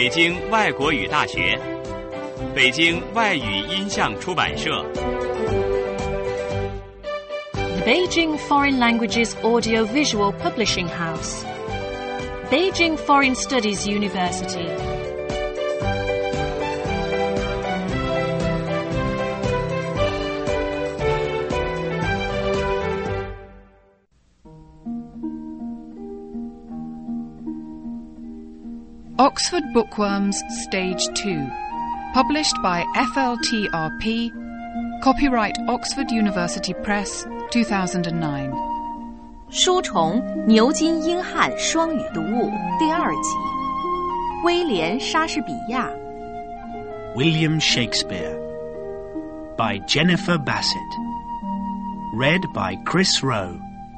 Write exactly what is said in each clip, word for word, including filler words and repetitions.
京外国语大学，北京外语音像出版社。 The Beijing Foreign Languages Audio-Visual Publishing House. Beijing Foreign Studies University. Oxford Bookworms Stage two. Published by F L T R P. Copyright Oxford University Press, two thousand nine. 书虫牛津英汉双语读物第二集，威廉莎士比亚 William Shakespeare by Jennifer Bassett. Read by Chris Rowe.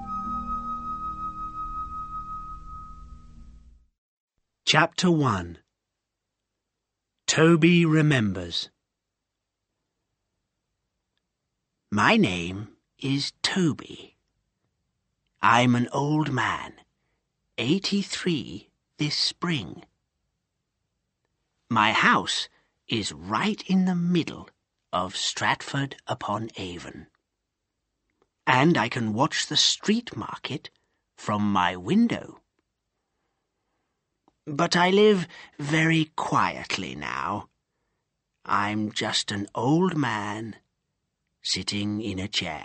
Chapter one. Toby Remembers. My name is Toby. I'm an old man, eighty-three this spring. My house is right in the middle of Stratford-upon-Avon, and I can watch the street market from my window. But I live very quietly now. I'm just an old man sitting in a chair.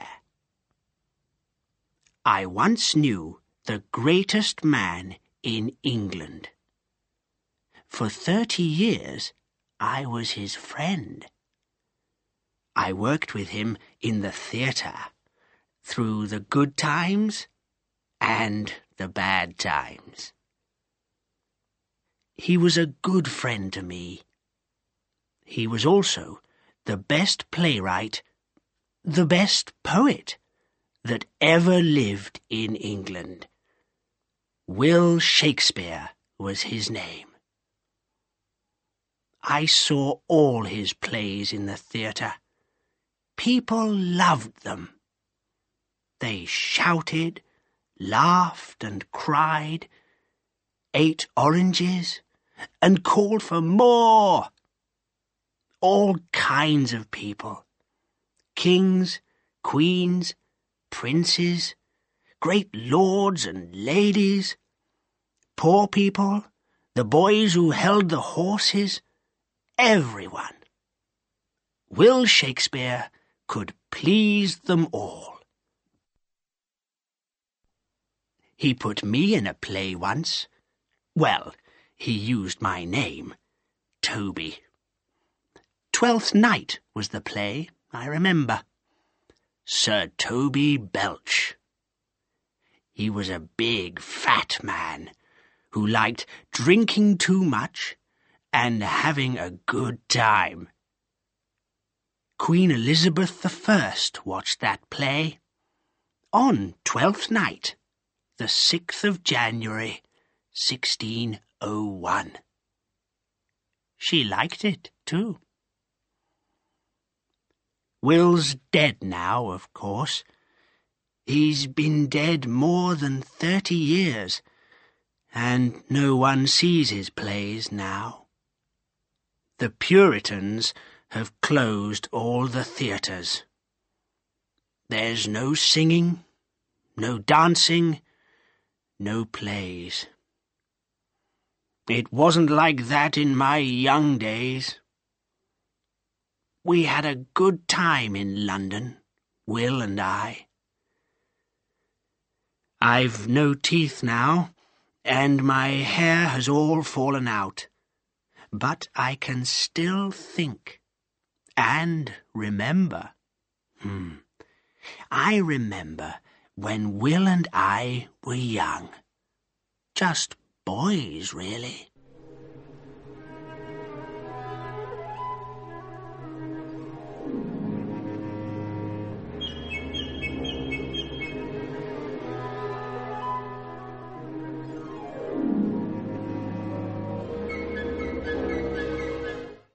I once knew the greatest man in England. For thirty years, I was his friend. I worked with him in the theatre, through the good times and the bad times. He was a good friend to me. He was also the best playwright, the best poet that ever lived in England. Will Shakespeare was his name. I saw all his plays in the theatre. People loved them. They shouted, laughed and cried, ate oranges, and called for more. All kinds of people. Kings, queens, princes, great lords and ladies, poor people, the boys who held the horses, everyone. Will Shakespeare could please them all. He put me in a play once. Well, he used my name, Toby. Twelfth Night was the play, I remember. Sir Toby Belch. He was a big, fat man who liked drinking too much and having a good time. Queen Elizabeth the First watched that play on Twelfth Night, the sixth of January, sixteen oh one. She liked it, too. Will's dead now, of course. He's been dead more than thirty years, and no one sees his plays now. The Puritans have closed all the theatres. There's no singing, no dancing, no plays. It wasn't like that in my young days. We had a good time in London, Will and I. I've no teeth now, and my hair has all fallen out, but I can still think and remember. Hmm. I remember when Will and I were young. Just boys, really.